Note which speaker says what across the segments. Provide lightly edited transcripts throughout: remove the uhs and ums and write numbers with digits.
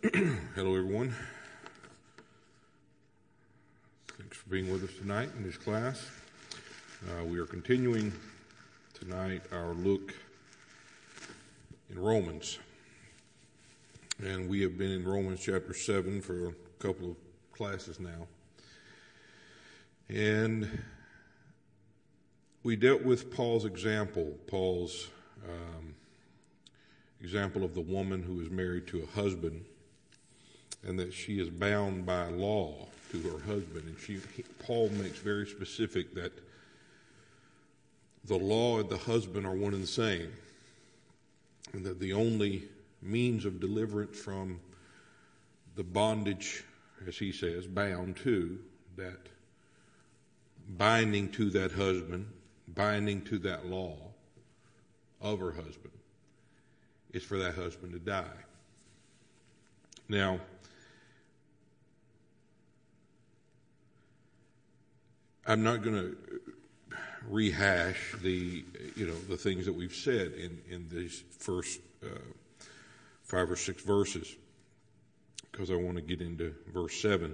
Speaker 1: Hello, everyone. Thanks for being with us tonight in this class. We are continuing tonight our look in Romans. And we have been in Romans chapter 7 for a couple of classes now. And we dealt with Paul's example of the woman who is married to a husband, and that she is bound by law to her husband. And Paul makes very specific that the law and the husband are one and the same, and that the only means of deliverance from the bondage, as he says, bound to, that binding to that husband, binding to that law of her husband, is for that husband to die. Now, I'm not going to rehash the things that we've said in these first 5 or 6 verses, because I want to get into verse 7.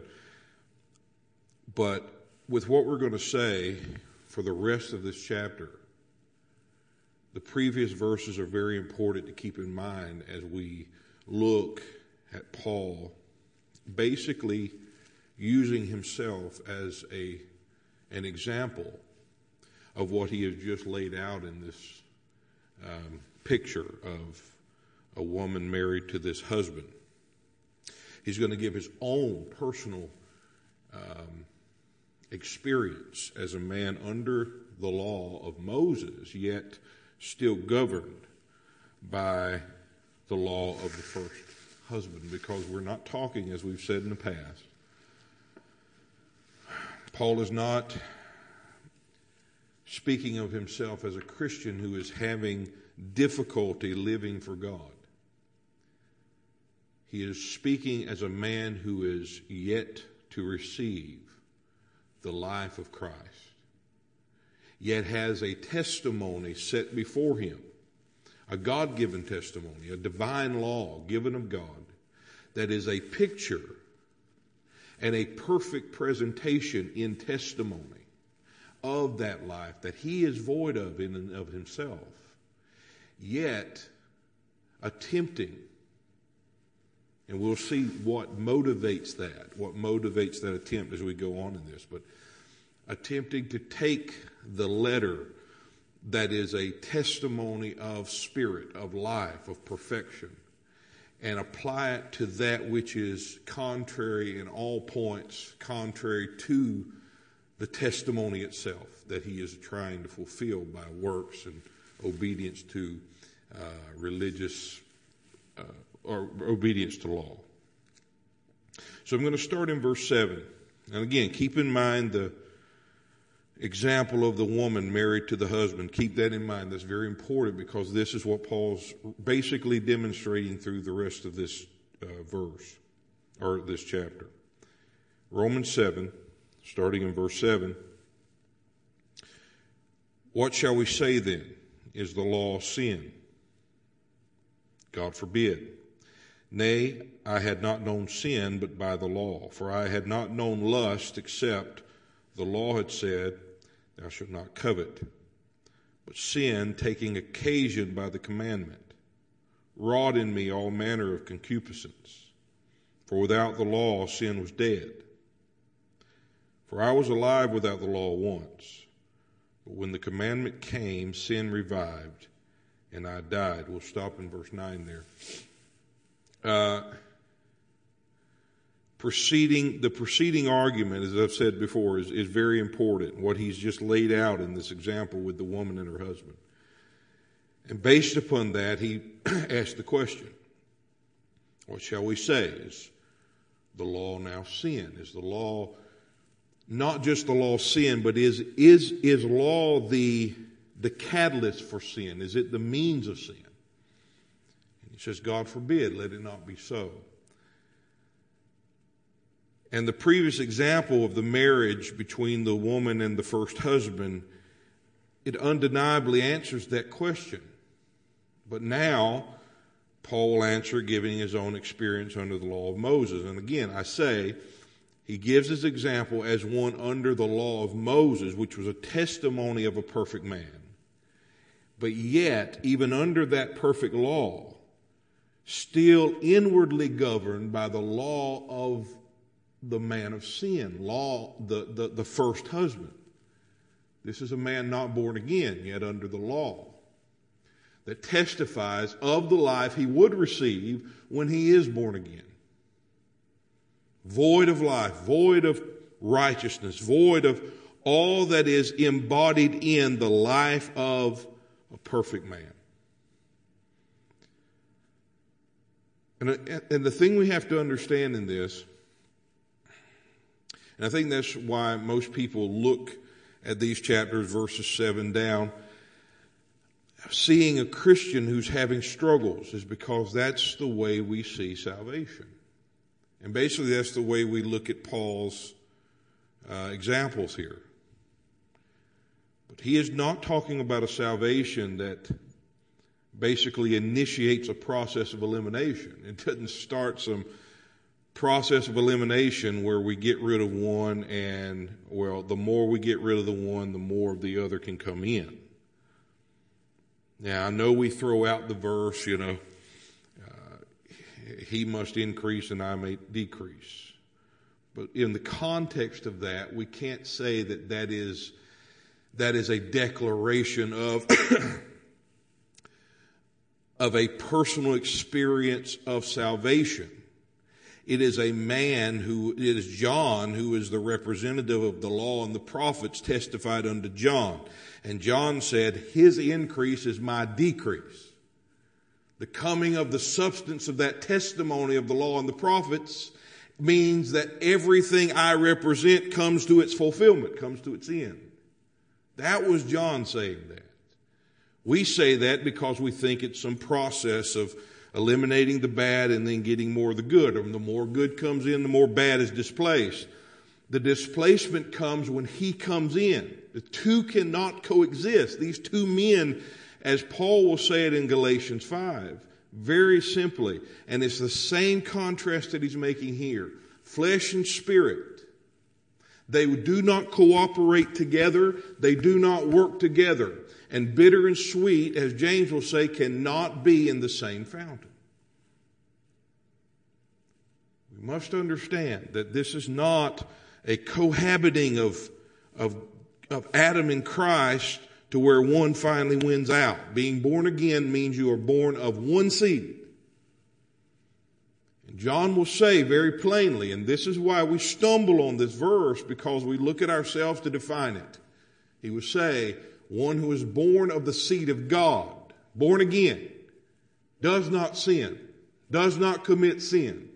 Speaker 1: But with what we're going to say for the rest of this chapter, the previous verses are very important to keep in mind as we look at Paul basically using himself as an example of what he has just laid out in this picture of a woman married to this husband. He's going to give his own personal experience as a man under the law of Moses, yet still governed by the law of the first husband, because we're not talking, as we've said in the past, Paul is not speaking of himself as a Christian who is having difficulty living for God. He is speaking as a man who is yet to receive the life of Christ, yet has a testimony set before him, a God-given testimony, a divine law given of God that is a picture and a perfect presentation in testimony of that life that he is void of in and of himself, yet attempting, and we'll see what motivates that attempt as we go on in this, but attempting to take the letter that is a testimony of spirit, of life, of perfection, and apply it to that which is contrary in all points, contrary to the testimony itself that he is trying to fulfill by works and obedience to religious or obedience to law. So I'm going to start in verse 7. And again, keep in mind the example of the woman married to the husband. Keep that in mind. That's very important, because this is what Paul's basically demonstrating through the rest of this verse, or this chapter. Romans 7, starting in verse 7. What shall we say then? Is the law sin? God forbid. Nay, I had not known sin but by the law, for I had not known lust except the law had said, thou shalt not covet. But sin, taking occasion by the commandment, wrought in me all manner of concupiscence. For without the law sin was dead. For I was alive without the law once, but when the commandment came, sin revived, and I died. We'll stop in verse 9 there. The preceding argument, as I've said before, is very important. What he's just laid out in this example with the woman and her husband. And based upon that, he asked the question, what shall we say? Is the law now sin? Is the law not just the law sin, but is law the catalyst for sin? Is it the means of sin? And he says, God forbid, let it not be so. And the previous example of the marriage between the woman and the first husband, it undeniably answers that question. But now Paul will answer giving his own experience under the law of Moses. And again, I say, he gives his example as one under the law of Moses, which was a testimony of a perfect man. But yet, even under that perfect law, still inwardly governed by the law of the man of sin, the first husband. This is a man not born again, yet under the law, that testifies of the life he would receive when he is born again. Void of life, void of righteousness, void of all that is embodied in the life of a perfect man. And the thing we have to understand in this, and I think that's why most people look at these chapters, verses 7 down, seeing a Christian who's having struggles, is because that's the way we see salvation. And basically that's the way we look at Paul's examples here. But he is not talking about a salvation that basically initiates a process of elimination. It doesn't start some process of elimination where we get rid of one and, well, the more we get rid of the one, the more the other can come in. Now, I know we throw out the verse, he must increase and I may decrease. But in the context of that, we can't say that is a declaration of of a personal experience of salvation. It is a man it is John who is the representative of the law and the prophets testified unto John. And John said, his increase is my decrease. The coming of the substance of that testimony of the law and the prophets means that everything I represent comes to its fulfillment, comes to its end. That was John saying that. We say that because we think it's some process of eliminating the bad and then getting more of the good. And the more good comes in, the more bad is displaced. The displacement comes when he comes in. The two cannot coexist. These two men, as Paul will say it in Galatians 5, very simply, and it's the same contrast that he's making here. Flesh and spirit. They do not cooperate together. They do not work together. And bitter and sweet, as James will say, cannot be in the same fountain. We must understand that this is not a cohabiting of Adam and Christ to where one finally wins out. Being born again means you are born of one seed. And John will say very plainly, and this is why we stumble on this verse, because we look at ourselves to define it. He will say, one who is born of the seed of God, born again, does not sin, does not commit sin.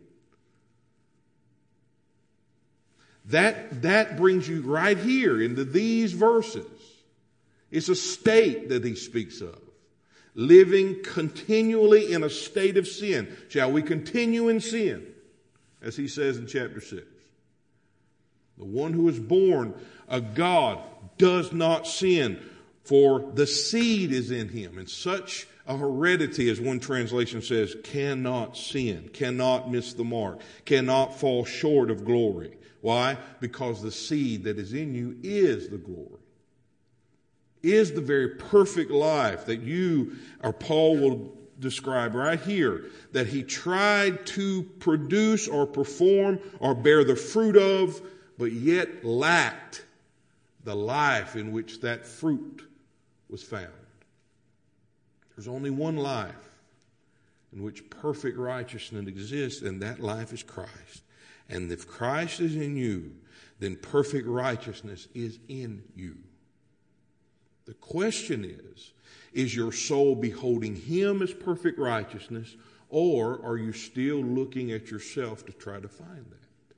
Speaker 1: That brings you right here into these verses. It's a state that he speaks of. Living continually in a state of sin. Shall we continue in sin? As he says in chapter 6. The one who is born of God does not sin, for the seed is in him. And such a heredity, as one translation says, cannot sin, cannot miss the mark, cannot fall short of glory. Why? Because the seed that is in you is the glory. Is the very perfect life that you, or Paul will describe right here, that he tried to produce or perform or bear the fruit of, but yet lacked the life in which that fruit was found. There's only one life in which perfect righteousness exists, and that life is Christ. And if Christ is in you, then perfect righteousness is in you. The question is your soul beholding him as perfect righteousness, or are you still looking at yourself to try to find that?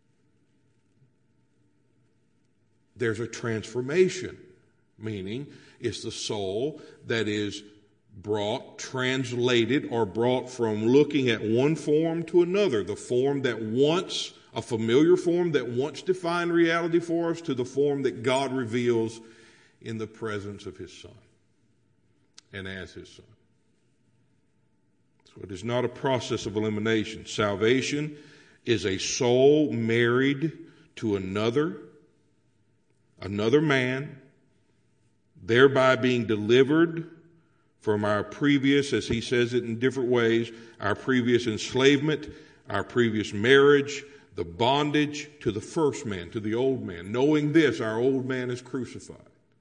Speaker 1: There's a transformation, meaning it's the soul that is translated or brought from looking at one form to another, the form that once, a familiar form that once defined reality for us, to the form that God reveals in the presence of his Son and as his Son. So it is not a process of elimination. Salvation is a soul married to another man, thereby being delivered from our previous, as he says it in different ways, our previous enslavement, our previous marriage, the bondage to the first man, to the old man. Knowing this, our old man is crucified.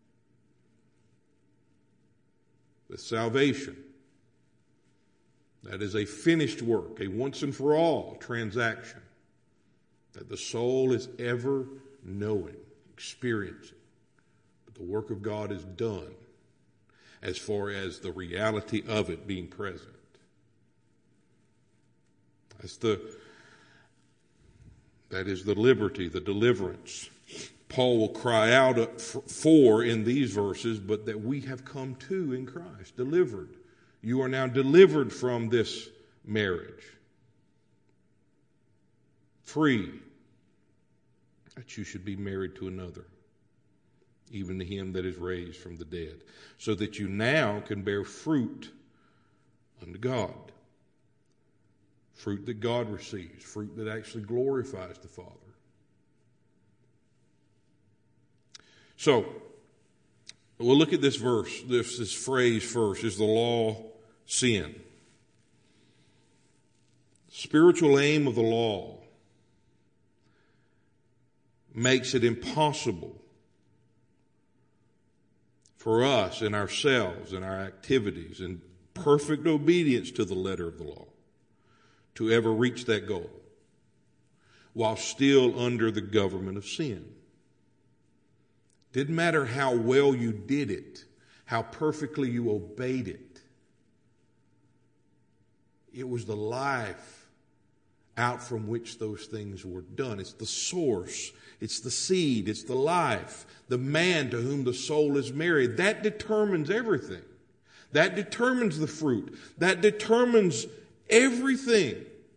Speaker 1: The salvation, that is a finished work, a once and for all transaction that the soul is ever knowing, experiencing. But the work of God is done as far as the reality of it being present. That is the liberty, the deliverance Paul will cry out for in these verses, but that we have come to in Christ, delivered. You are now delivered from this marriage. Free, that you should be married to another, even to him that is raised from the dead, so that you now can bear fruit unto God. Fruit that God receives, fruit that actually glorifies the Father. So, we'll look at this verse, this phrase first. Is the law sin? Spiritual aim of the law makes it impossible for us and ourselves and our activities in perfect obedience to the letter of the law to ever reach that goal while still under the government of sin. Didn't matter how well you did it, how perfectly you obeyed it. It was the life out from which those things were done. It's the source. It's the seed. It's the life. The man to whom the soul is married. That determines everything. That determines the fruit. That determines everything.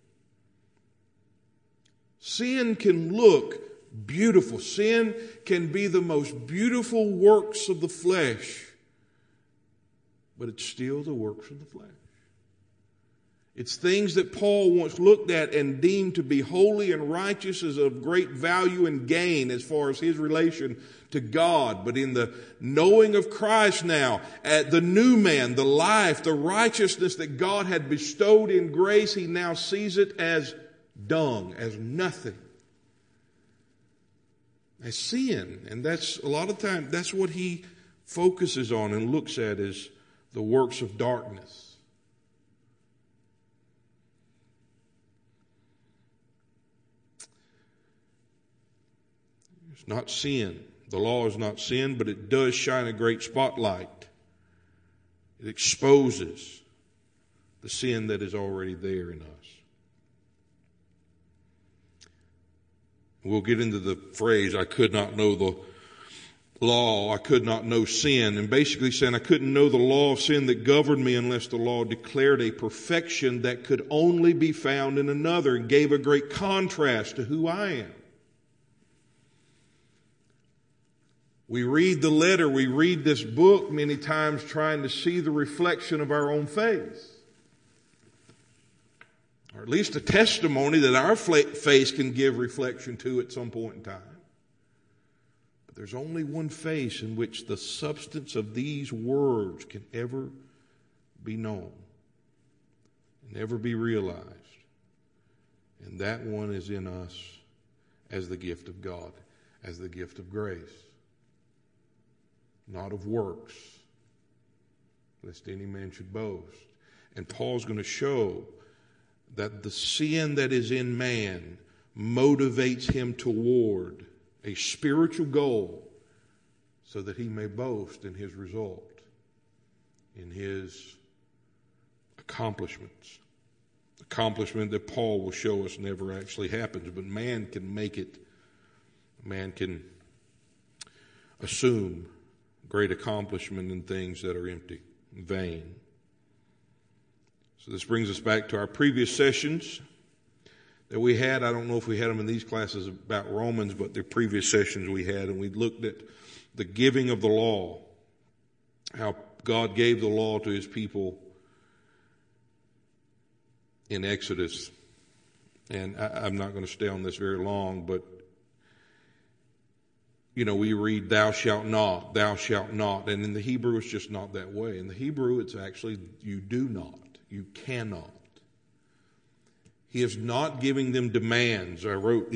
Speaker 1: Sin can look beautiful. Sin can be the most beautiful works of the flesh, but it's still the works of the flesh. It's things that Paul once looked at and deemed to be holy and righteous as of great value and gain as far as his relation to God. But in the knowing of Christ now, the new man, the life, the righteousness that God had bestowed in grace, he now sees it as dung, as nothing, as sin. And that's a lot of time, that's what he focuses on and looks at as the works of darkness. It's not sin. The law is not sin, but it does shine a great spotlight. It exposes the sin that is already there in us. We'll get into the phrase, I could not know the law, I could not know sin. And basically saying I couldn't know the law of sin that governed me unless the law declared a perfection that could only be found in another, and gave a great contrast to who I am. We read the letter, we read this book many times trying to see the reflection of our own face. Or at least a testimony that our face can give reflection to at some point in time. But there's only one face in which the substance of these words can ever be known and ever be realized. And that one is in us as the gift of God, as the gift of grace. Not of works, lest any man should boast. And Paul's going to show that the sin that is in man motivates him toward a spiritual goal so that he may boast in his result, in his accomplishments. Accomplishment that Paul will show us never actually happens, but man can make it. Man can assume great accomplishment in things that are empty, vain. So this brings us back to our previous sessions that we had. I don't know if we had them in these classes about Romans, but the previous sessions we had, and we looked at the giving of the law, how God gave the law to his people in Exodus, and I'm not going to stay on this very long, but we read, thou shalt not, and in the Hebrew it's just not that way. In the Hebrew it's actually, you do not, you cannot. He is not giving them demands. The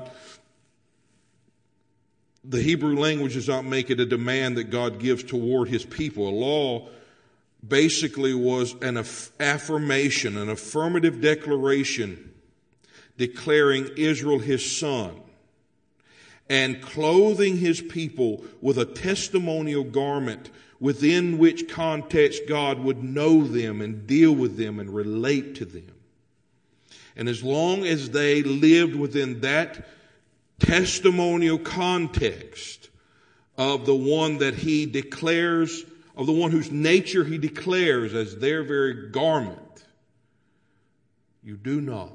Speaker 1: Hebrew language does not make it a demand that God gives toward His people. A law basically was an affirmation, an affirmative declaration declaring Israel His son and clothing His people with a testimonial garment within which context God would know them and deal with them and relate to them. And as long as they lived within that testimonial context of the one that He declares, of the one whose nature He declares as their very garment, you do not,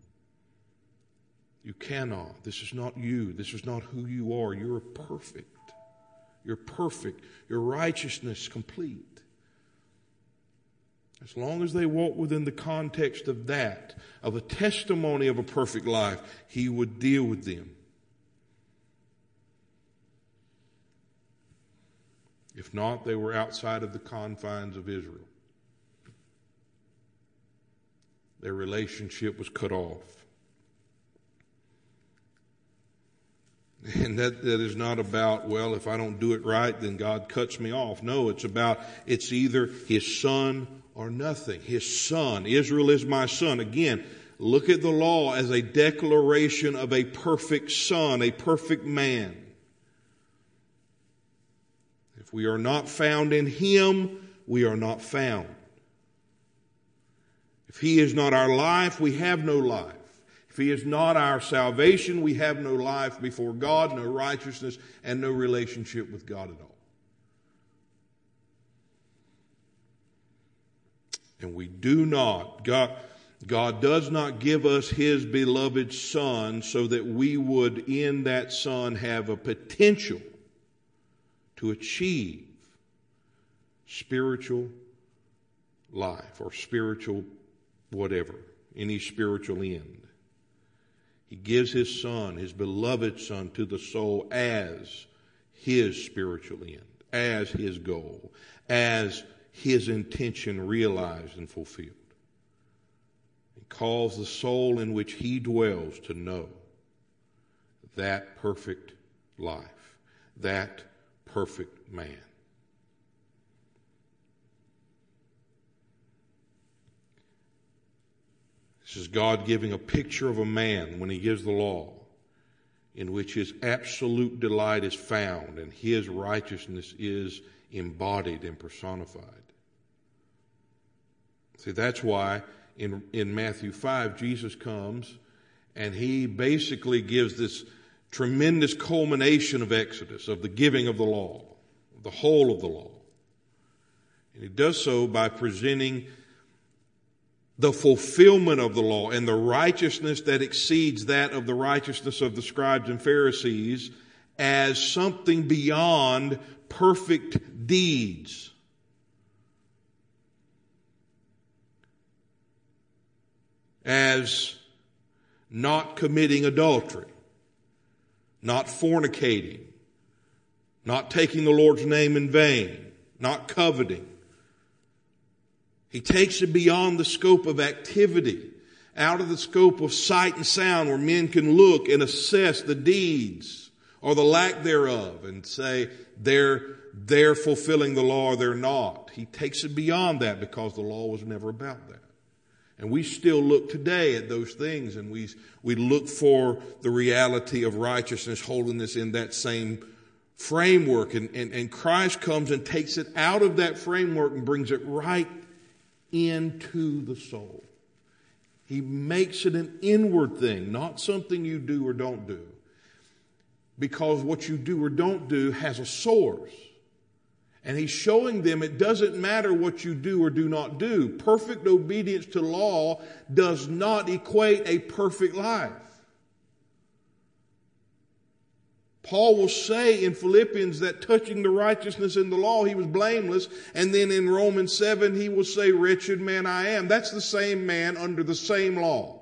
Speaker 1: you cannot, this is not you, this is not who you are, you're perfect, your righteousness complete. As long as they walk within the context of that, of a testimony of a perfect life, He would deal with them. If not, they were outside of the confines of Israel. Their relationship was cut off. And that is not about, well, if I don't do it right, then God cuts me off. No, it's either His son or nothing. His son. Israel is my son. Again, look at the law as a declaration of a perfect son, a perfect man. If we are not found in Him, we are not found. If He is not our life, we have no life. If He is not our salvation, we have no life before God, no righteousness, and no relationship with God at all. And we do not, God does not give us His beloved Son so that we would in that Son have a potential to achieve spiritual life or spiritual whatever, any spiritual end. He gives His Son, His beloved Son, to the soul as His spiritual end, as His goal, as His intention realized and fulfilled. He calls the soul in which He dwells to know that perfect life, that perfect man. This is God giving a picture of a man when He gives the law, in which His absolute delight is found and His righteousness is embodied and personified. See, that's why in Matthew 5, Jesus comes and He basically gives this tremendous culmination of Exodus, of the giving of the law, the whole of the law. And He does so by presenting the fulfillment of the law and the righteousness that exceeds that of the righteousness of the scribes and Pharisees as something beyond perfect deeds. As not committing adultery, not fornicating, not taking the Lord's name in vain, not coveting. He takes it beyond the scope of activity, out of the scope of sight and sound, where men can look and assess the deeds or the lack thereof and say they're fulfilling the law or they're not. He takes it beyond that because the law was never about that. And we still look today at those things, and we look for the reality of righteousness, holiness in that same framework. And Christ comes and takes it out of that framework and brings it right into the soul. He makes it an inward thing, not something you do or don't do. Because what you do or don't do has a source. And He's showing them it doesn't matter what you do or do not do. Perfect obedience to law does not equate a perfect life. Paul will say in Philippians that touching the righteousness in the law, he was blameless. And then in Romans 7, he will say, wretched man I am. That's the same man under the same law.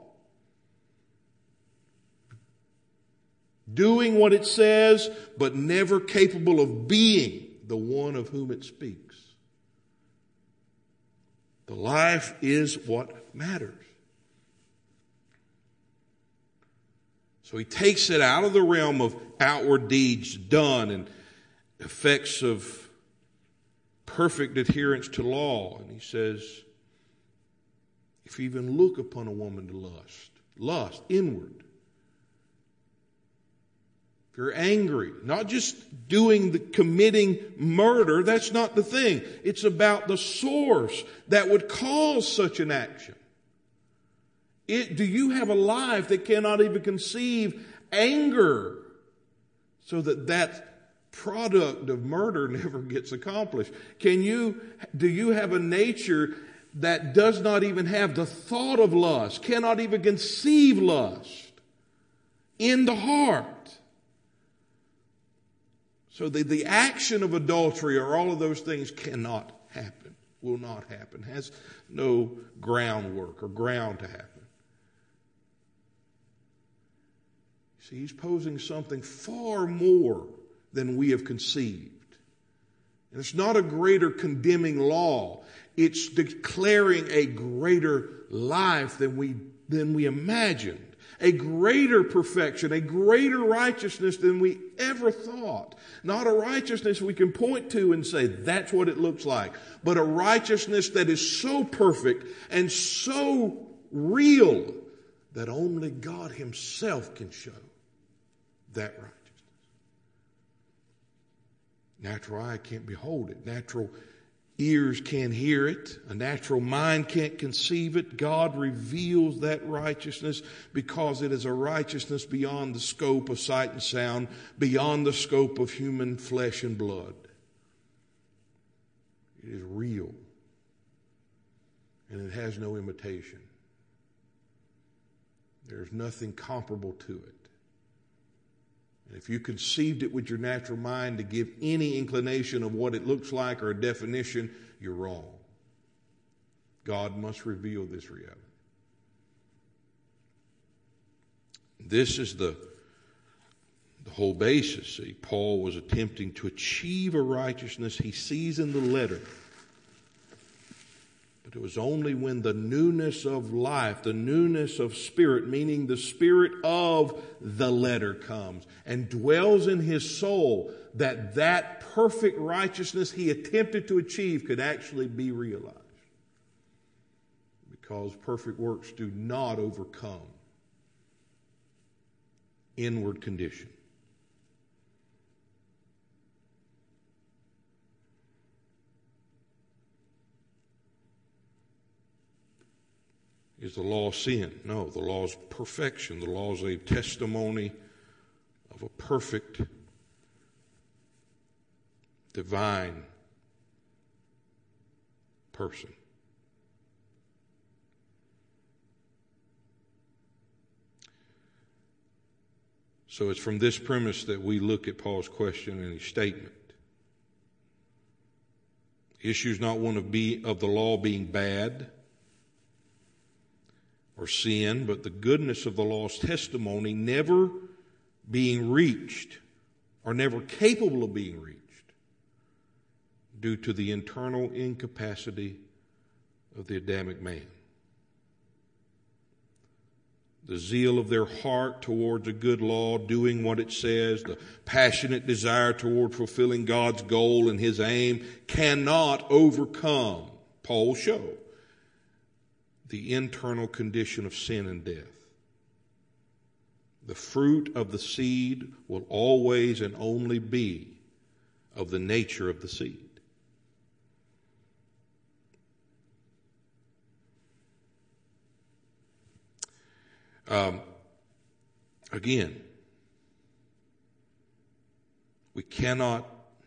Speaker 1: Doing what it says, but never capable of being the one of whom it speaks. The life is what matters. So he takes it out of the realm of outward deeds done and effects of perfect adherence to law. And he says, if you even look upon a woman to lust, inward. If you're angry, not just committing murder, that's not the thing. It's about the source that would cause such an action. Do you have a life that cannot even conceive anger so that product of murder never gets accomplished? Do you have a nature that does not even have the thought of lust, cannot even conceive lust in the heart? So the action of adultery or all of those things cannot happen, will not happen, has no groundwork or ground to happen. See, he's posing something far more than we have conceived. And it's not a greater condemning law. It's declaring a greater life than we imagined. A greater perfection, a greater righteousness than we ever thought. Not a righteousness we can point to and say, that's what it looks like. But a righteousness that is so perfect and so real that only God himself can show that righteousness. Natural eye can't behold it. Natural ears can't hear it. A natural mind can't conceive it. God reveals that righteousness because it is a righteousness beyond the scope of sight and sound, beyond the scope of human flesh and blood. It is real. And it has no imitation. There's nothing comparable to it. And if you conceived it with your natural mind to give any inclination of what it looks like or a definition, you're wrong. God must reveal this reality. This is the whole basis. See, Paul was attempting to achieve a righteousness he sees in the letter. But it was only when the newness of life, the newness of spirit, meaning the spirit of the letter comes and dwells in his soul, that perfect righteousness he attempted to achieve could actually be realized. Because perfect works do not overcome inward condition. Is the law sin? No, the law is perfection. The law is a testimony of a perfect, divine person. So it's from this premise that we look at Paul's question and his statement. The issue is not one of the law being bad or sin, but the goodness of the law's testimony never being reached or never capable of being reached due to the internal incapacity of the Adamic man. The zeal of their heart towards a good law, doing what it says, the passionate desire toward fulfilling God's goal and his aim cannot overcome, Paul will show, the internal condition of sin and death. The fruit of the seed will always and only be of the nature of the seed. Again, we cannot.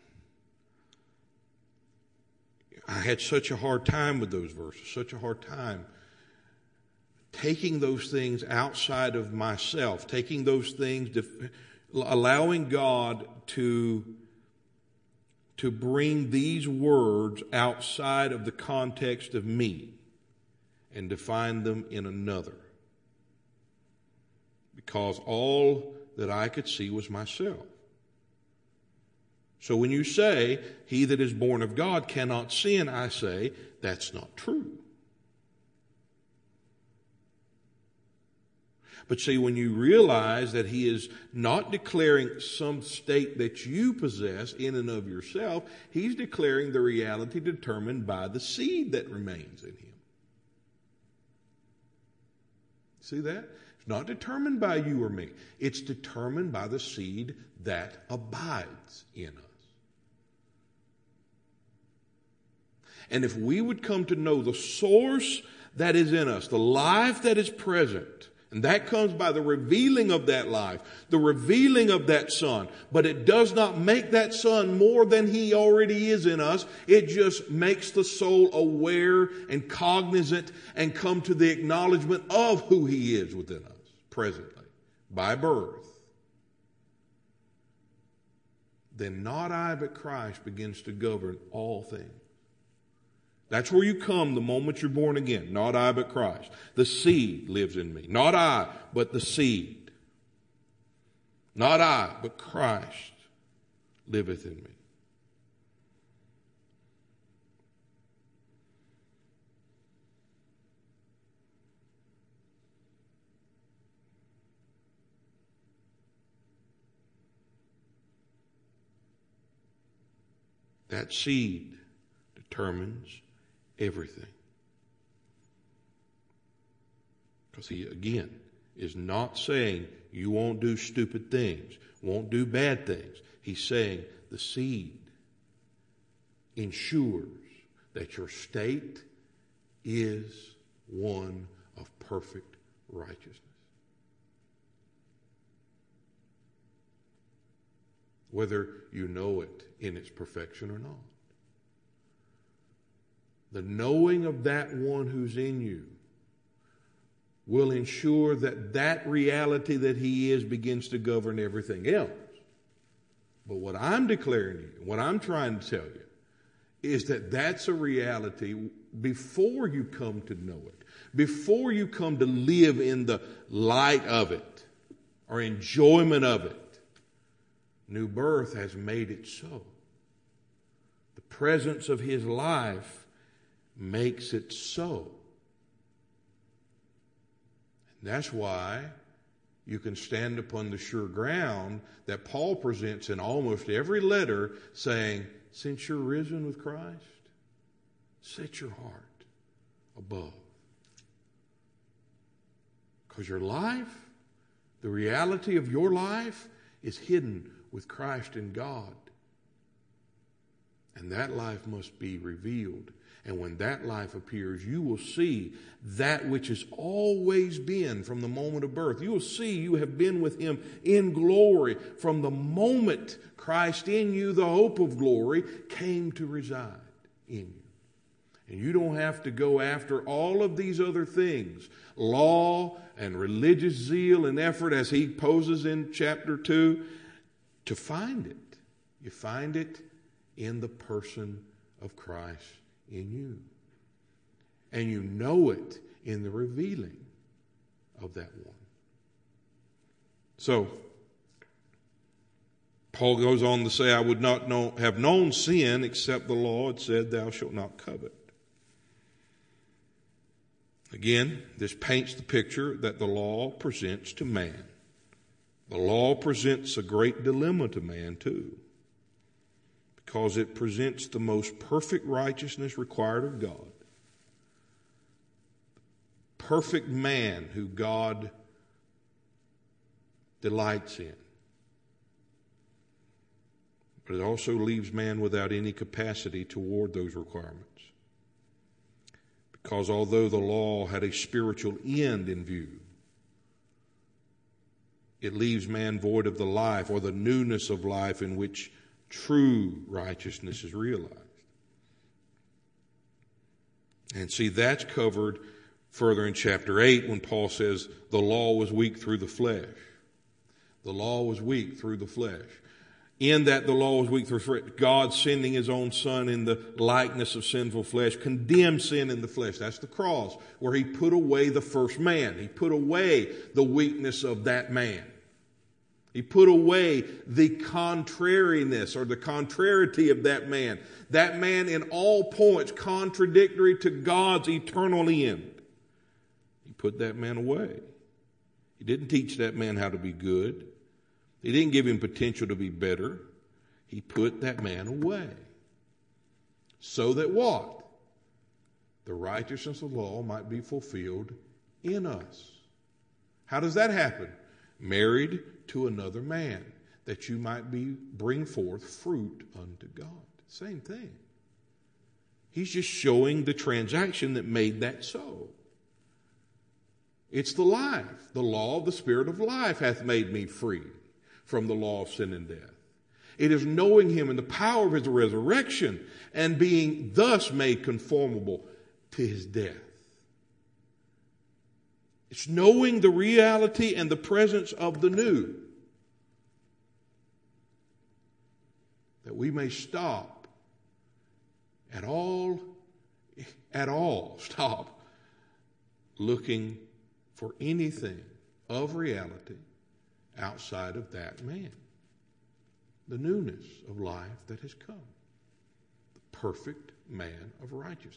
Speaker 1: I had such a hard time with those verses, such a hard time taking those things outside of myself, taking those things, allowing God to bring these words outside of the context of me and define them in another. Because all that I could see was myself. So when you say, he that is born of God cannot sin, I say, that's not true. But see, when you realize that he is not declaring some state that you possess in and of yourself, he's declaring the reality determined by the seed that remains in him. See that? It's not determined by you or me. It's determined by the seed that abides in us. And if we would come to know the source that is in us, the life that is present, and that comes by the revealing of that life, the revealing of that Son. But it does not make that Son more than he already is in us. It just makes the soul aware and cognizant and come to the acknowledgement of who he is within us presently by birth. Then not I but Christ begins to govern all things. That's where you come the moment you're born again. Not I, but Christ. The seed lives in me. Not I, but the seed. Not I, but Christ liveth in me. That seed determines everything. Because he, again, is not saying you won't do stupid things, won't do bad things. He's saying the seed ensures that your state is one of perfect righteousness. Whether you know it in its perfection or not. The knowing of that one who's in you will ensure that that reality that he is begins to govern everything else. But what I'm declaring to you, what I'm trying to tell you, is that that's a reality before you come to know it, before you come to live in the light of it or enjoyment of it. New birth has made it so. The presence of his life makes it so. And that's why you can stand upon the sure ground that Paul presents in almost every letter saying, since you're risen with Christ, set your heart above. Because your life, the reality of your life is hidden with Christ in God. And that life must be revealed. And when that life appears, you will see that which has always been from the moment of birth. You will see you have been with him in glory from the moment Christ in you, the hope of glory, came to reside in you. And you don't have to go after all of these other things, law and religious zeal and effort as he poses in chapter 2, to find it. You find it in the person of Christ in you. And you know it in the revealing of that one. So, Paul goes on to say, I would not have known sin except the law had said, thou shalt not covet. Again, this paints the picture that the law presents to man. The law presents a great dilemma to man too, because it presents the most perfect righteousness required of God. Perfect man who God delights in. But it also leaves man without any capacity toward those requirements. Because although the law had a spiritual end in view, it leaves man void of the life or the newness of life in which true righteousness is realized. And see, that's covered further in chapter 8 when Paul says the law was weak through the flesh. The law was weak through the flesh. In that the law was weak through God sending his own Son in the likeness of sinful flesh, condemned sin in the flesh. That's the cross, where he put away the first man. He put away the weakness of that man. He put away the contrariness or the contrariety of that man. That man in all points contradictory to God's eternal end. He put that man away. He didn't teach that man how to be good. He didn't give him potential to be better. He put that man away. So that what? The righteousness of the law might be fulfilled in us. How does that happen? Married to another man, that you might bring forth fruit unto God. Same thing. He's just showing the transaction that made that so. It's the life. The law of the Spirit of life hath made me free from the law of sin and death. It is knowing him in the power of his resurrection and being thus made conformable to his death. It's knowing the reality and the presence of the new, that we may stop stop looking for anything of reality outside of that man. The newness of life that has come. The perfect man of righteousness.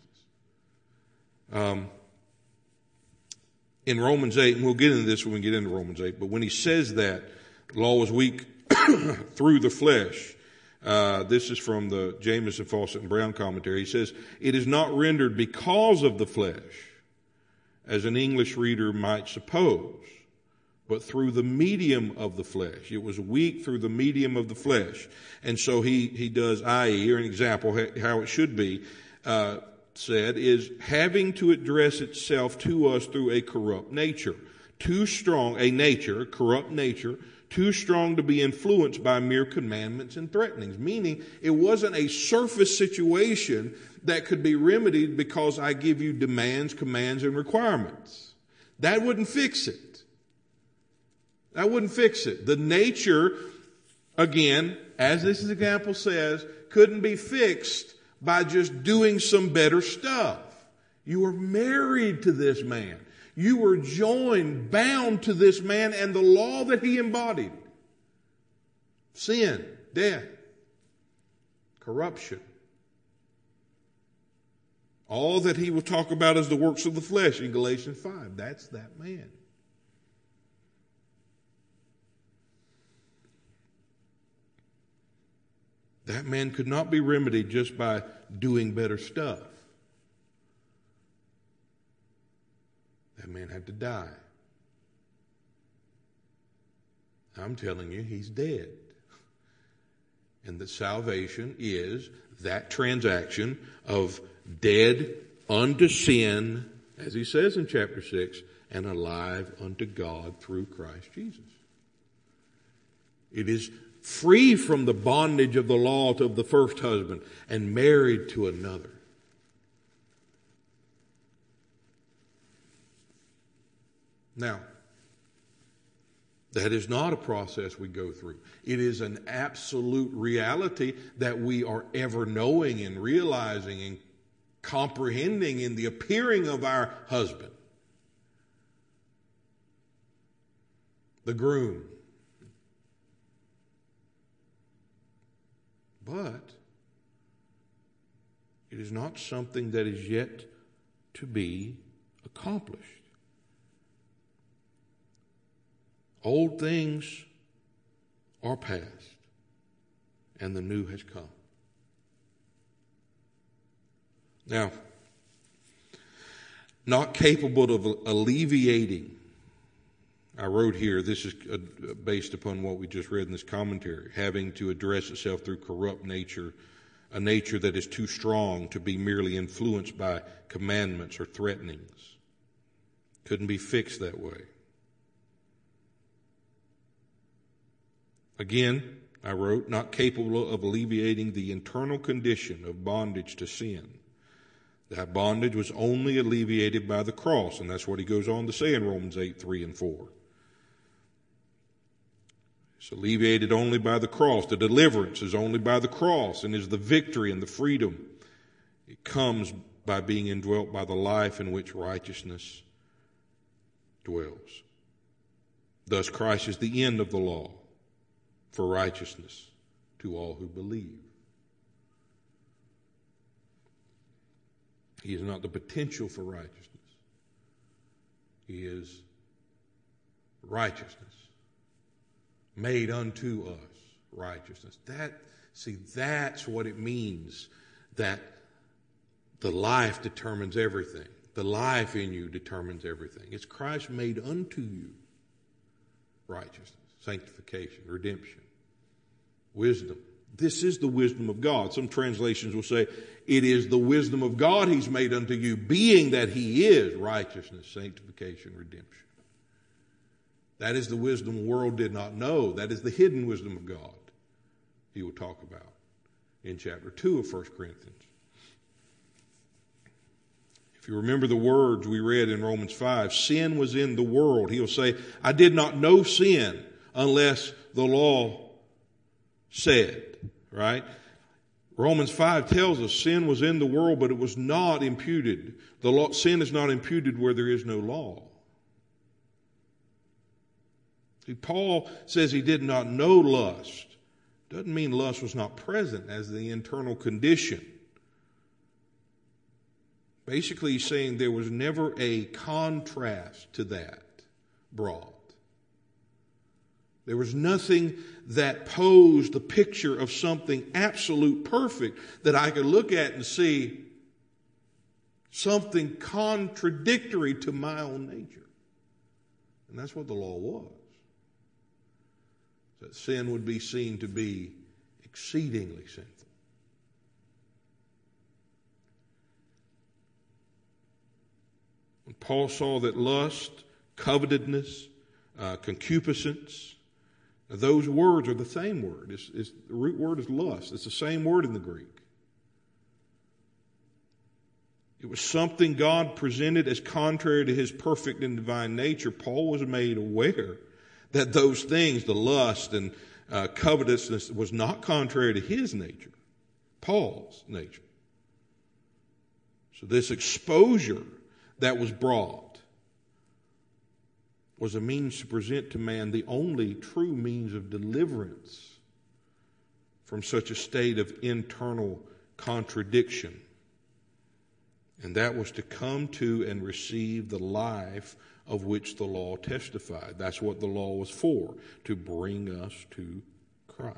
Speaker 1: In Romans 8, and we'll get into this when we get into Romans 8, but when he says that law was weak through the flesh, this is from the Jamieson, Fawcett, and Brown commentary. He says, it is not rendered because of the flesh, as an English reader might suppose, but through the medium of the flesh. It was weak through the medium of the flesh. And so he does, i.e., here an example how it should be said, is having to address itself to us through a corrupt nature. Too strong, corrupt nature, too strong to be influenced by mere commandments and threatenings. Meaning, it wasn't a surface situation that could be remedied because I give you demands, commands, and requirements. That wouldn't fix it. That wouldn't fix it. The nature, again, as this example says, couldn't be fixed by just doing some better stuff. You were married to this man. You were joined, bound to this man and the law that he embodied. Sin, death, corruption. All that he will talk about as the works of the flesh in Galatians 5. That's that man. That man could not be remedied just by doing better stuff. That man had to die. I'm telling you, he's dead. And that salvation is that transaction of dead unto sin, as he says in chapter 6, and alive unto God through Christ Jesus. It is free from the bondage of the law of the first husband and married to another. Now, that is not a process we go through. It is an absolute reality that we are ever knowing and realizing and comprehending in the appearing of our husband, the groom. But it is not something that is yet to be accomplished. Old things are past, and the new has come. Now, not capable of alleviating, I wrote here, this is based upon what we just read in this commentary, having to address itself through corrupt nature, a nature that is too strong to be merely influenced by commandments or threatenings. Couldn't be fixed that way. Again, I wrote, not capable of alleviating the internal condition of bondage to sin. That bondage was only alleviated by the cross, and that's what he goes on to say in Romans 8, 3 and 4. It's alleviated only by the cross. The deliverance is only by the cross, and is the victory and the freedom. It comes by being indwelt by the life in which righteousness dwells. Thus Christ is the end of the law for righteousness to all who believe. He is not the potential for righteousness. He is righteousness, made unto us righteousness. That's what it means that the life determines everything. The life in you determines everything. It's Christ made unto you righteousness, sanctification, redemption, wisdom. This is the wisdom of God. Some translations will say, it is the wisdom of God He's made unto you, being that He is righteousness, sanctification, redemption. That is the wisdom the world did not know. That is the hidden wisdom of God He will talk about in chapter 2 of 1 Corinthians. If you remember the words we read in Romans 5, sin was in the world. He'll say, I did not know sin unless the law said, right? Romans 5 tells us sin was in the world, but it was not imputed. Sin is not imputed where there is no law. See, Paul says he did not know lust. Doesn't mean lust was not present as the internal condition. Basically, he's saying there was never a contrast to that brought. There was nothing that posed the picture of something absolute perfect that I could look at and see something contradictory to my own nature. And that's what the law was. That sin would be seen to be exceedingly sinful. When Paul saw that lust, covetousness, concupiscence, those words are the same word. The root word is lust. It's the same word in the Greek. It was something God presented as contrary to His perfect and divine nature. Paul was made aware that those things, the lust and covetousness, was not contrary to his nature, Paul's nature. So this exposure that was brought was a means to present to man the only true means of deliverance from such a state of internal contradiction. And that was to come to and receive the life of which the law testified. That's what the law was for, to bring us to Christ.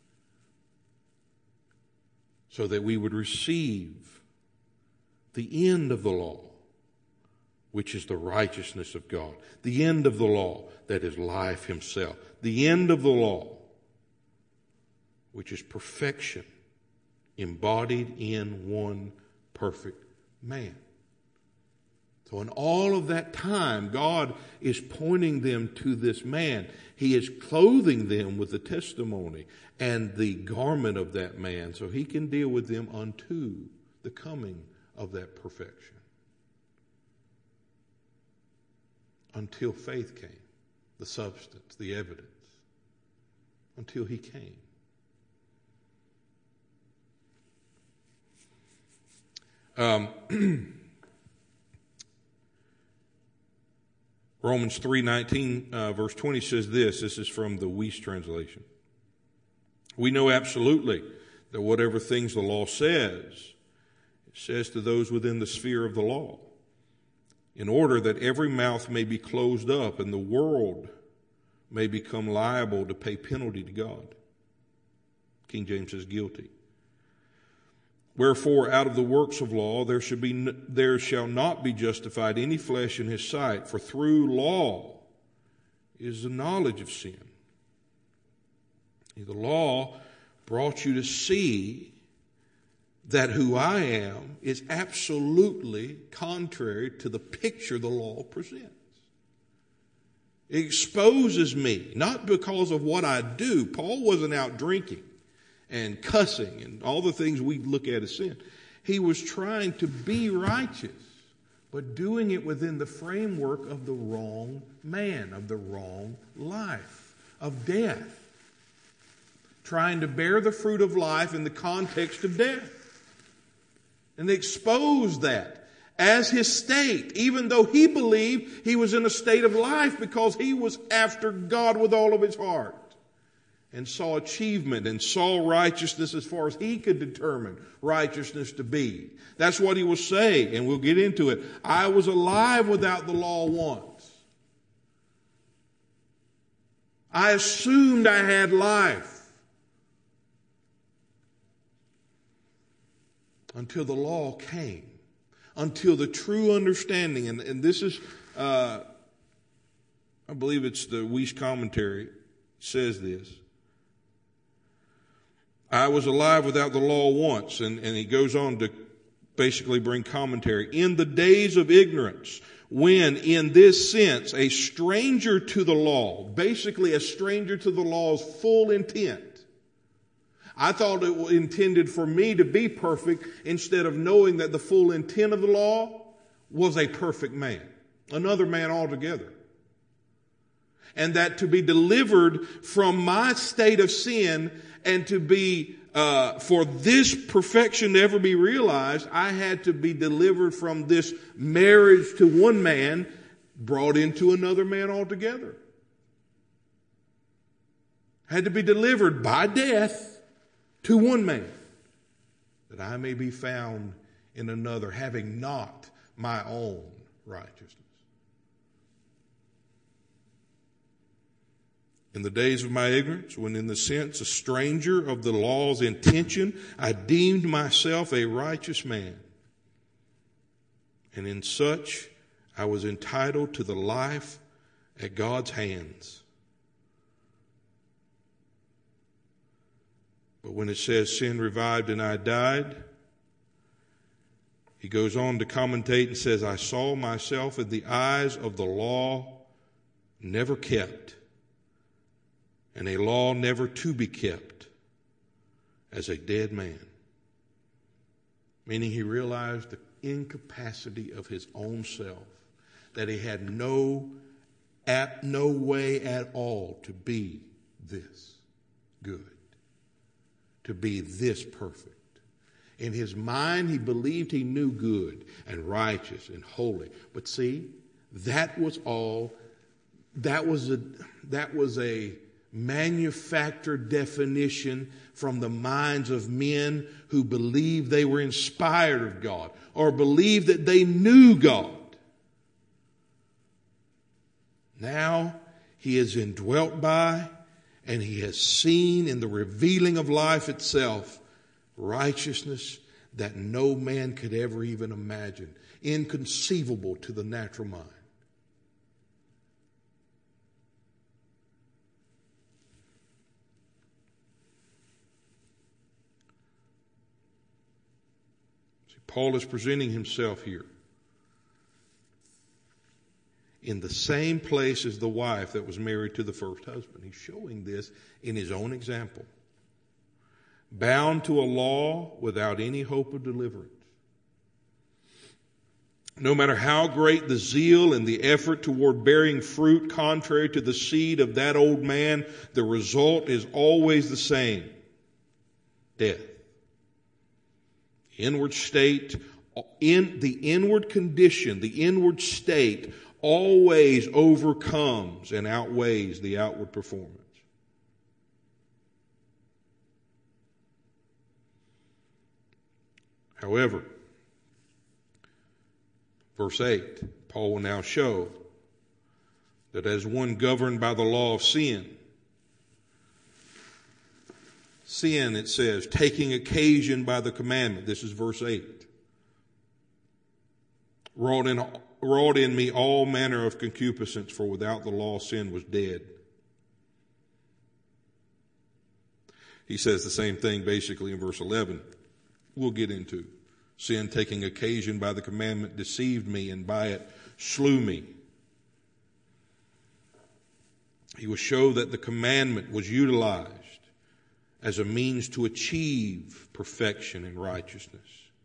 Speaker 1: So that we would receive the end of the law, which is the righteousness of God. The end of the law, that is life Himself. The end of the law, which is perfection, embodied in one perfect man. So in all of that time, God is pointing them to this man. He is clothing them with the testimony and the garment of that man so He can deal with them unto the coming of that perfection. Until faith came, the substance, the evidence. Until He came. Romans 3:19, verse 20 says this. This is from the Weiss translation. We know absolutely that whatever things the law says, it says to those within the sphere of the law, in order that every mouth may be closed up and the world may become liable to pay penalty to God. King James says guilty. Wherefore, out of the works of law, there shall not be justified any flesh in his sight, for through law is the knowledge of sin. The law brought you to see that who I am is absolutely contrary to the picture the law presents. It exposes me, not because of what I do. Paul wasn't out drinking and cussing and all the things we look at as sin. He was trying to be righteous, but doing it within the framework of the wrong man, of the wrong life, of death. Trying to bear the fruit of life in the context of death. And they exposed that as his state, even though he believed he was in a state of life because he was after God with all of his heart. And saw achievement and saw righteousness as far as he could determine righteousness to be. That's what he was saying, and we'll get into it. I was alive without the law once. I assumed I had life. Until the law came. Until the true understanding, and this is, I believe it's the Weiss commentary, says this. I was alive without the law once, and he goes on to basically bring commentary. In the days of ignorance, when in this sense a stranger to the law, basically a stranger to the law's full intent. I thought it was intended for me to be perfect instead of knowing that the full intent of the law was a perfect man, another man altogether. And that to be delivered from my state of sin and to be, for this perfection to ever be realized, I had to be delivered from this marriage to one man, brought into another man altogether. Had to be delivered by death to one man, that I may be found in another, having not my own righteousness. In the days of my ignorance, when in the sense a stranger of the law's intention, I deemed myself a righteous man. And in such, I was entitled to the life at God's hands. But when it says sin revived and I died, he goes on to commentate and says, I saw myself in the eyes of the law never kept, and a law never to be kept, as a dead man. Meaning he realized the incapacity of his own self, that he had no way at all to be this good, to be this perfect. In his mind, he believed he knew good and righteous and holy. But see, that was a manufactured definition from the minds of men who believed they were inspired of God or believed that they knew God. Now he is indwelt by, and he has seen in the revealing of life itself righteousness that no man could ever even imagine, inconceivable to the natural mind. See, Paul is presenting himself here in the same place as the wife that was married to the first husband. He's showing this in his own example. Bound to a law without any hope of deliverance. No matter how great the zeal and the effort toward bearing fruit contrary to the seed of that old man, the result is always the same. Death. Inward state, in the inward condition, the inward state always overcomes and outweighs the outward performance. However, verse 8, Paul will now show that as one governed by the law of sin, it says, taking occasion by the commandment, this is verse 8, wrought in me all manner of concupiscence, for without the law sin was dead. He says the same thing basically in verse 11. We'll get into. Sin taking occasion by the commandment deceived me, and by it slew me. He will show that the commandment was utilized as a means to achieve perfection and righteousness.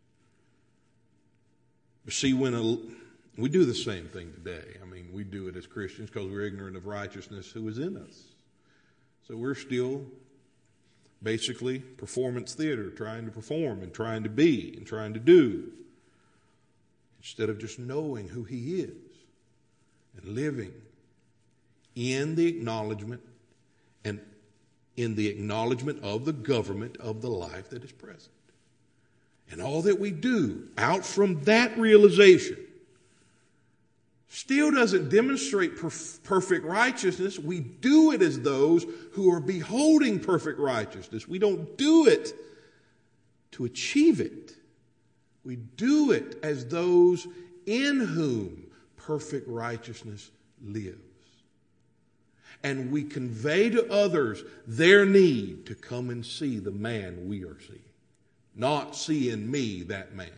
Speaker 1: But see, we do the same thing today. I mean, we do it as Christians because we're ignorant of righteousness who is in us. So we're still basically performance theater, trying to perform and trying to be and trying to do, instead of just knowing who He is and living in the acknowledgement and in the acknowledgement of the government of the life that is present. And all that we do out from that realization still doesn't demonstrate perfect righteousness. We do it as those who are beholding perfect righteousness. We don't do it to achieve it. We do it as those in whom perfect righteousness lives. And we convey to others their need to come and see the man we are seeing, not see in me that man.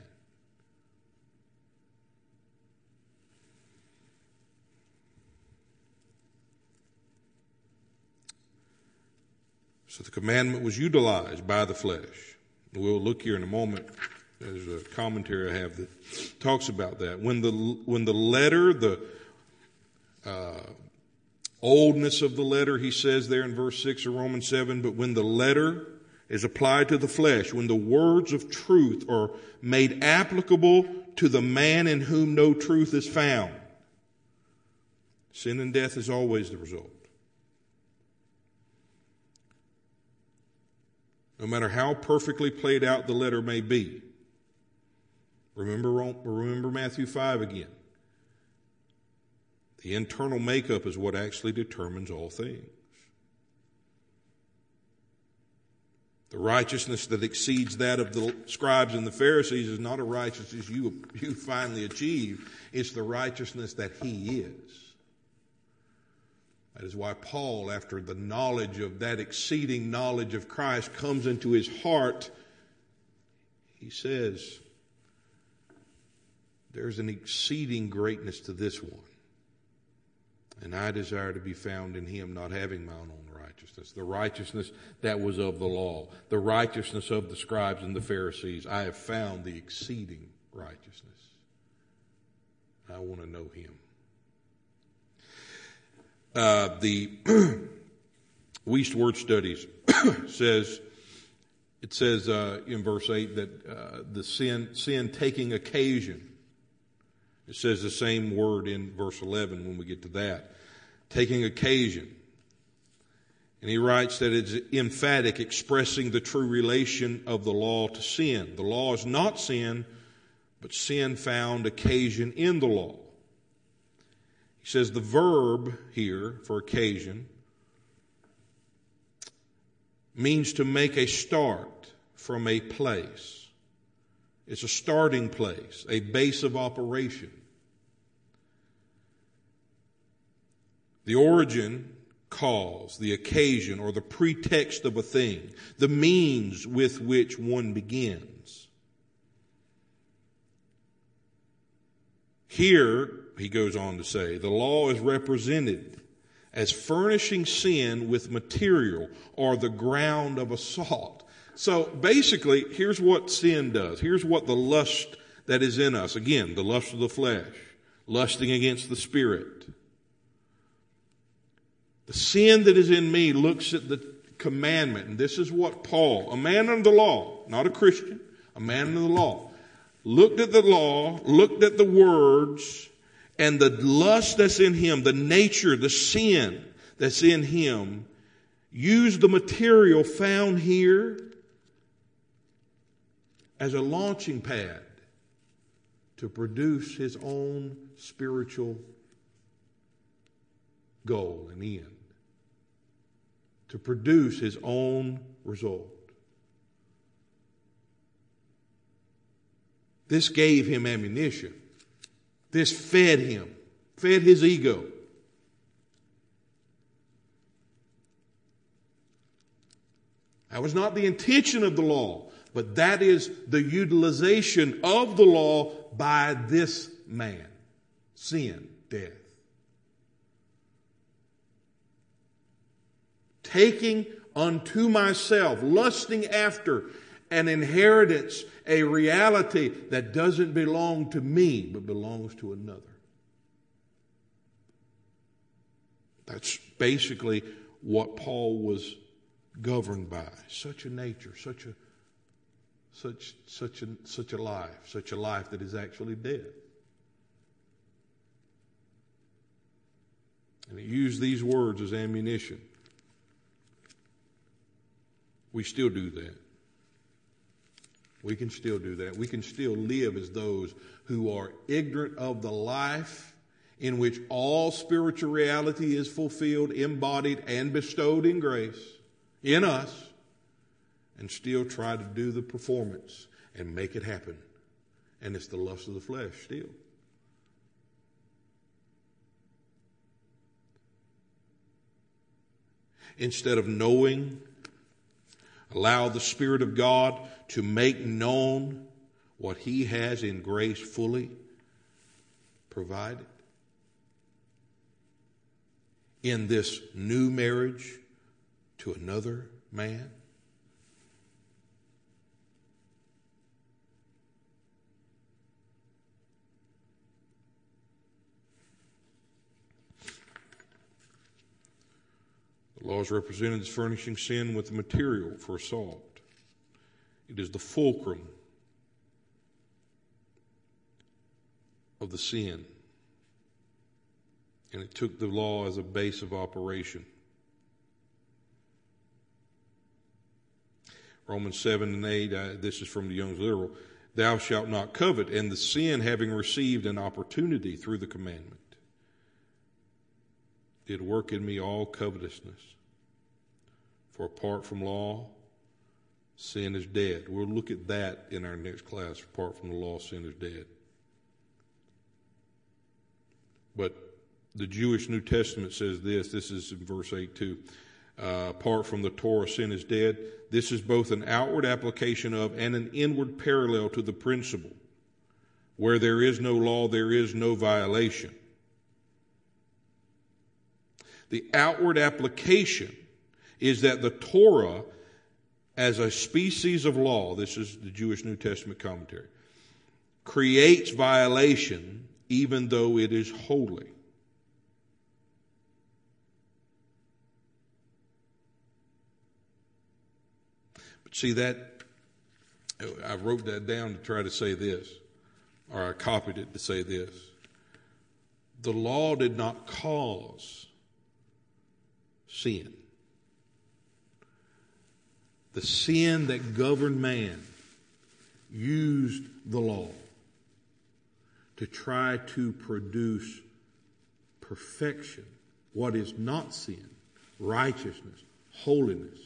Speaker 1: So the commandment was utilized by the flesh. We'll look here in a moment. There's a commentary I have that talks about that. When the letter, the oldness of the letter, he says there in verse 6 of Romans 7, but when the letter is applied to the flesh, when the words of truth are made applicable to the man in whom no truth is found, sin and death is always the result. No matter how perfectly played out the letter may be. Remember Matthew 5 again. The internal makeup is what actually determines all things. The righteousness that exceeds that of the scribes and the Pharisees is not a righteousness you finally achieve. It's the righteousness that He is. That is why Paul, after the knowledge of that exceeding knowledge of Christ comes into his heart, he says, there's an exceeding greatness to this one. And I desire to be found in Him, not having my own righteousness. The righteousness that was of the law. The righteousness of the scribes and the Pharisees. I have found the exceeding righteousness. I want to know Him. The Wuest Word Studies says in verse 8 that the sin taking occasion. It says the same word in verse 11 when we get to that. Taking occasion. And he writes that it's emphatic, expressing the true relation of the law to sin. The law is not sin, but sin found occasion in the law. He says the verb here for occasion means to make a start from a place. It's a starting place, a base of operation. The origin, cause, the occasion, or the pretext of a thing, the means with which one begins. Here, he goes on to say, the law is represented as furnishing sin with material or the ground of assault. So basically, here's what sin does. Here's what the lust that is in us. Again, the lust of the flesh, lusting against the spirit. The sin that is in me looks at the commandment. And this is what Paul, a man under the law, not a Christian, a man under the law, looked at the law, looked at the words, and the lust that's in him, the nature, the sin that's in him, used the material found here as a launching pad to produce his own spiritual goal and end. To produce his own result. This gave him ammunition. This fed him, fed his ego. That was not the intention of the law, but that is the utilization of the law by this man. Sin, death. Taking unto myself, lusting after an inheritance, a reality that doesn't belong to me, but belongs to another. That's basically what Paul was governed by. Such a nature, such a life that is actually dead. And he used these words as ammunition. We still do that. We can still do that. We can still live as those who are ignorant of the life in which all spiritual reality is fulfilled, embodied, and bestowed in grace in us, and still try to do the performance and make it happen. And it's the lust of the flesh still. Instead of knowing, allow the Spirit of God to make known what He has in grace fully provided. In this new marriage to another man. The law is represented as furnishing sin with the material for assault. It is the fulcrum of the sin. And it took the law as a base of operation. Romans 7 and 8, this is from the Young's Literal. Thou shalt not covet, and the sin, having received an opportunity through the commandment, did work in me all covetousness. For apart from law, sin is dead. We'll look at that in our next class. Apart from the law, sin is dead. But the Jewish New Testament says this is in verse 8 too. Apart from the Torah, sin is dead. This is both an outward application of and an inward parallel to the principle. Where there is no law, there is no violation. The outward application is that the Torah, as a species of law, this is the Jewish New Testament commentary, creates violation even though it is holy. But see that, I wrote that down to try to say this, or I copied it to say this. The law did not cause sin. The sin that governed man used the law to try to produce perfection, what is not sin, righteousness, holiness.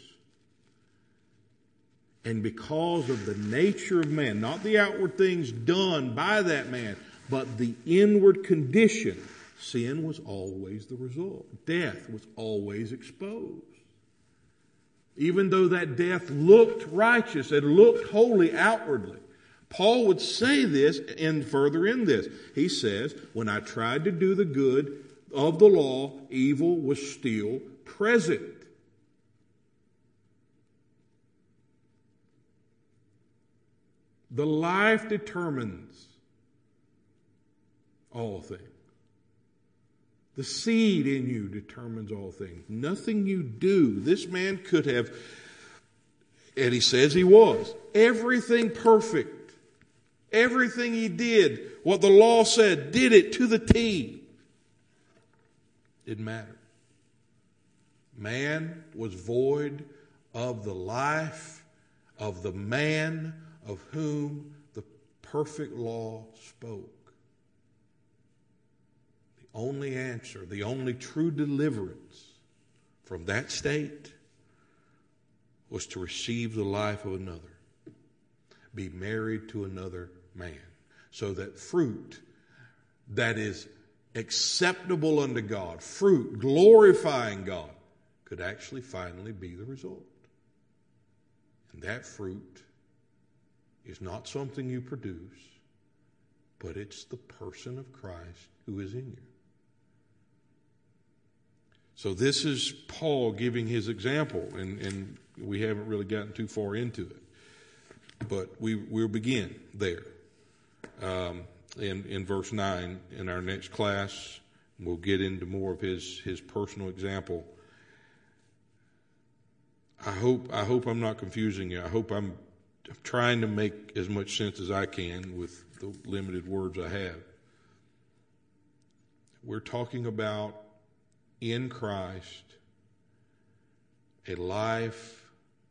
Speaker 1: And because of the nature of man, not the outward things done by that man, but the inward condition, sin was always the result. Death was always exposed. Even though that death looked righteous and looked holy outwardly. Paul would say this further in this. He says, when I tried to do the good of the law, evil was still present. The life determines all things. The seed in you determines all things. Nothing you do. This man could have, and he says he was, everything perfect. Everything he did, what the law said, did it to the T. Didn't matter. Man was void of the life of the man of whom the perfect law spoke. The only answer, the only true deliverance from that state was to receive the life of another, be married to another man, so that fruit that is acceptable unto God, fruit glorifying God, could actually finally be the result. And that fruit is not something you produce, but it's the person of Christ who is in you. So this is Paul giving his example, and we haven't really gotten too far into it. But we'll begin there. In verse 9 in our next class, we'll get into more of his personal example. I hope I'm not confusing you. I hope I'm trying to make as much sense as I can with the limited words I have. We're talking about in Christ a life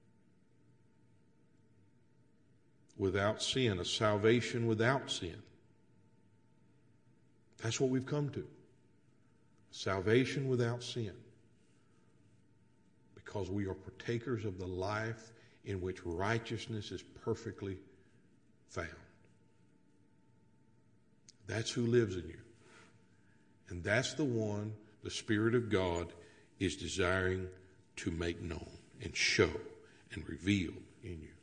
Speaker 1: without sin, a salvation without sin. That's what we've come to. Salvation without sin. Because we are partakers of the life in which righteousness is perfectly found. That's who lives in you. And that's the one the Spirit of God is desiring to make known and show and reveal in you.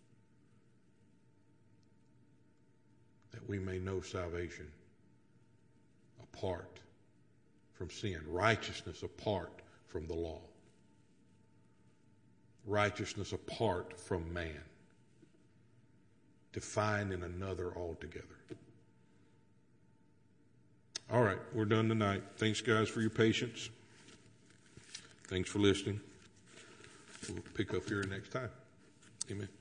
Speaker 1: That we may know salvation apart from sin, righteousness apart from the law, righteousness apart from man, defined in another altogether. All right, we're done tonight. Thanks, guys, for your patience. Thanks for listening. We'll pick up here next time. Amen.